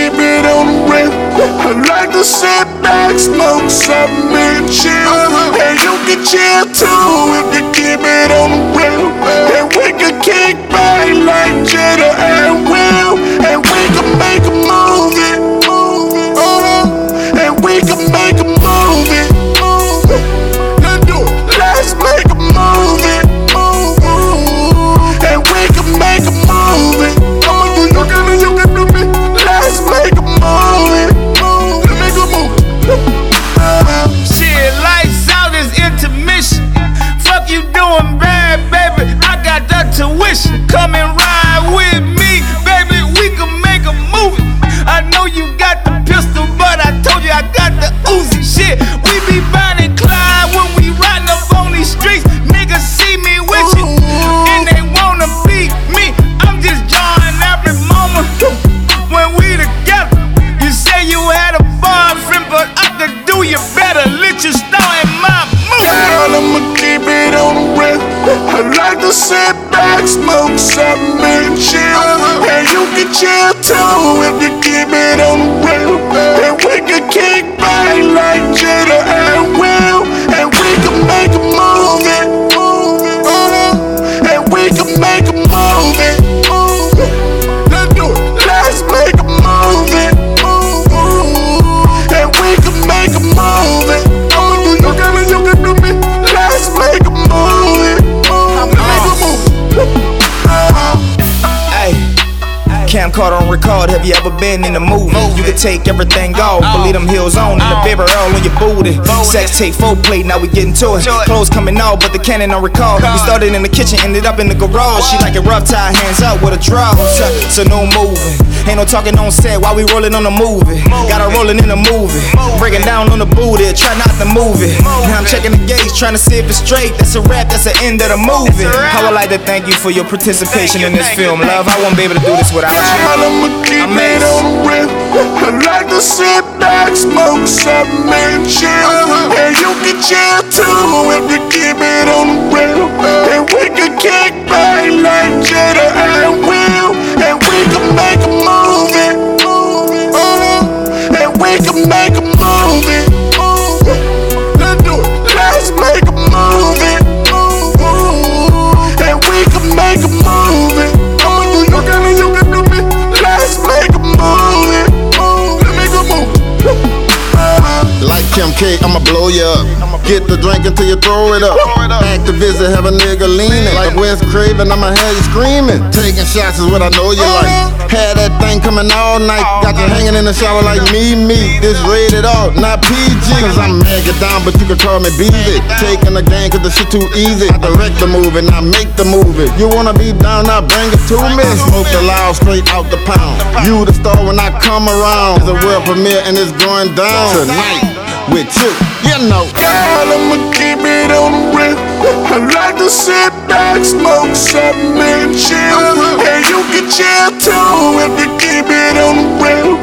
keep it on the real. I like to sit back, smoke something and chill. And you can chill too if you keep it on the real. And we can kick back like Jada and Will. And we can make a movie. And we can make a movie. Let's make a movie. And we can make a movie. I'ma do you and you can do me. Let's make a movie. Let's make a movie. Shit, lights out is intermission. Fuck you doing bad, baby. I got the tuition. Come and ride with me, baby. We can make a movie. I know you got the pistol, but I told you I got the Uzi. Shit, we be Bonnie and Clyde when we riding up on these streets. Niggas see me with you, and they wanna be me. I'm just joining every moment when we together. You say you had a boyfriend, but I could do you better. Let you star in my movie. Girl, I'ma keep it on the real. I like to sit back, smoke something and chill. And you can chill too if you keep it on the real. And we can kick back like Jada and Will. And we can make a movie. And we can make a movie. Let's do it. Let's make a movie. And we can make a movie. I'ma do you and you can do me. Let's make a movie. Make a movie. Hey, camcorder on record, have you ever been in a movie? You can take everything off, but leave them heels on and the baby all on your booty. Sex tape, foreplay, now we getting to it. Clothes coming off, but the cannon on record. We started in the kitchen, ended up in the garage. She like it rough, tie hands up with a draw. So no moving, ain't no talking on set while we rolling on the movie. Got her rolling in the movie, breaking down on the booty, try not to move it. Now I'm checking the gauge, trying to see if it's straight. That's a wrap, that's the end of the movie. I would like to thank you for your participation in this film, love. I won't be able to do this without you. I'ma keep it on the real. I like to sit back, smoke something and chill. And you can chill too if you keep it on the real. And we can kick back like Jada and Will. And we can make a movie. And we can make a movie. Let's do it. Let's make a movie. And we can make a movie. I'ma do you and you can do me. Let's make a movie. Let's make a movie. Like Kim K, I'ma blow you up. Get the drink until you throw it up. Activision, have a nigga leaning. Like Wes Craven, I'ma have you screaming. Taking shots is what I know you like. Had that thing coming all night. Got you hanging in the shower like me. This rated R, not PG. Cause I'm mega down, but you can call me Beezy. Taking the game cause the shit too easy. I direct the movie, not make the movie. You wanna be down, now bring it to me. Smoke the loud, straight out the pound. You the star when I come around. It's a world premiere and it's going down tonight with you, you know. Girl, I'ma keep it on the real. I like to sit back, smoke something and chill. And you can chill too if you keep it on the real.